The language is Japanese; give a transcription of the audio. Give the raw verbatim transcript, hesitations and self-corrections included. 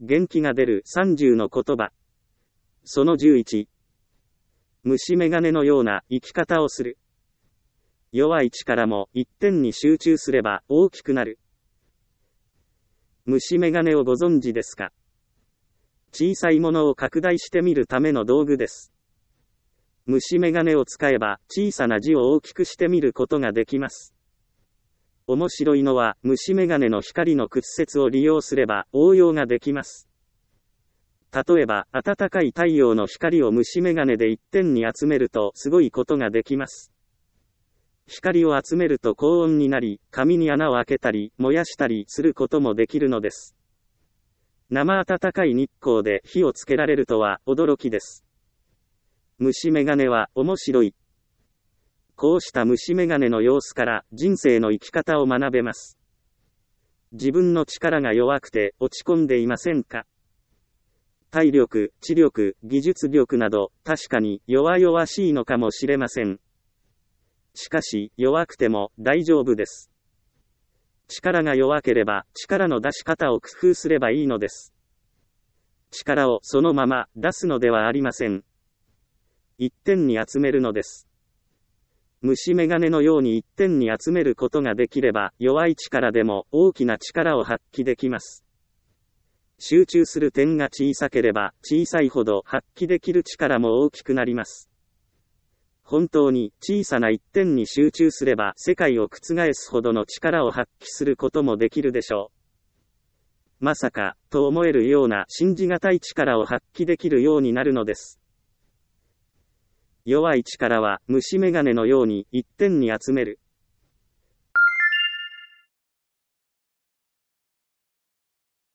元気が出るさんじゅうの言葉。そのじゅういち。虫眼鏡のような生き方をする。弱い力も一点に集中すれば大きくなる。虫眼鏡をご存知ですか？小さいものを拡大してみるための道具です。虫眼鏡を使えば小さな字を大きくしてみることができます。面白いのは虫眼鏡の光の屈折を利用すれば応用ができます。例えば暖かい太陽の光を虫眼鏡で一点に集めるとすごいことができます。光を集めると高温になり、紙に穴を開けたり燃やしたりすることもできるのです。生暖かい日光で火をつけられるとは驚きです。虫眼鏡は面白い。こうした虫眼鏡の様子から人生の生き方を学べます。自分の力が弱くて落ち込んでいませんか？体力、知力、技術力など確かに弱々しいのかもしれません。しかし弱くても大丈夫です。力が弱ければ力の出し方を工夫すればいいのです。力をそのまま出すのではありません。一点に集めるのです。虫眼鏡のように一点に集めることができれば弱い力でも大きな力を発揮できます。集中する点が小さければ小さいほど発揮できる力も大きくなります。本当に小さな一点に集中すれば世界を覆すほどの力を発揮することもできるでしょう。まさか、と思えるような信じがたい力を発揮できるようになるのです。弱い力は虫眼鏡のように一点に集める。